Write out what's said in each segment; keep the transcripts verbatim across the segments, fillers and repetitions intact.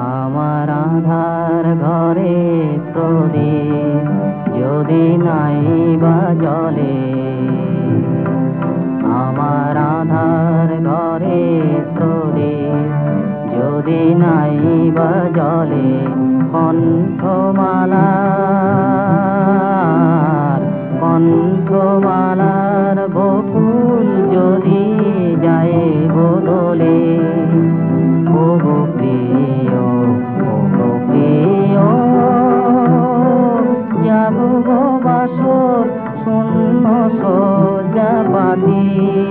আমার আধার ঘরে প্রদীপ যদি নাই বা জ্বলে, আমার আধার ঘরে প্রদীপ যদি নাই বা জ্বলে, কণ্ঠমালার কণ্ঠমালার বকুল যদি যায় বদলে, ও গো প্রিয়, ও গো প্রিয়, যাব গো বাসর শূন্য সজ্জা পাতি,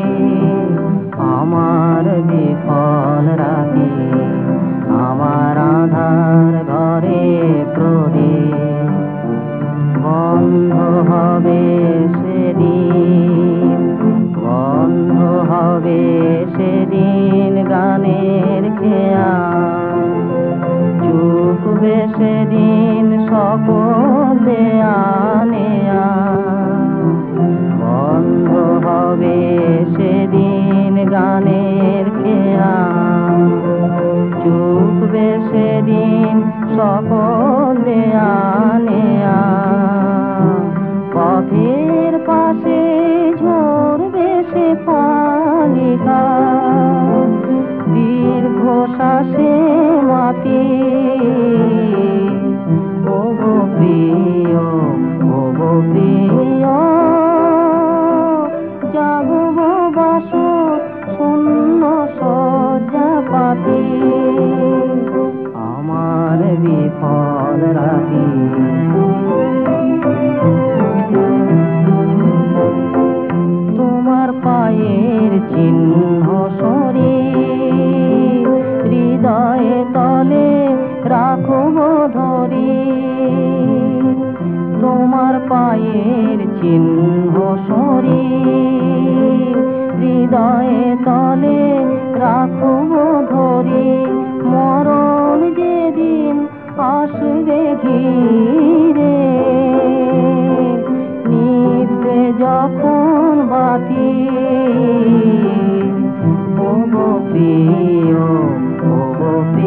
আমার বিফল রাতি, আমার আধার ঘরে প্রদীপ বন্ধ হবে সেদিন, বন্ধ হবে সেদিন গানের খেয়া, চুকবে সেদিন সকল দেয়া নেয়া, বন্ধ হবে সেদিন গানের খেয়া, চুকবে সেদিন সকল দেয়া নেয়া, পথের পাশে ঝরবে সে ফালিকা, দীর্ঘশ্বাসে মাটি, ও গো প্রিয়, ও গো প্রিয়, যাব গো বাসর শূন্য সজ্জা পাতি, আমার বিফল রাতি। তোমার পায়ের চিহ্ন শরীর হৃদয়ে তলে রাখব ধরি, তোমার পায়ের চিহ্ন শরীর হৃদয়ে তলে রাখব ধরি, মরণ যেদিন আসবে ঘিরে, নিভবে যখন বাতি, ও গো প্রিয়, ও গো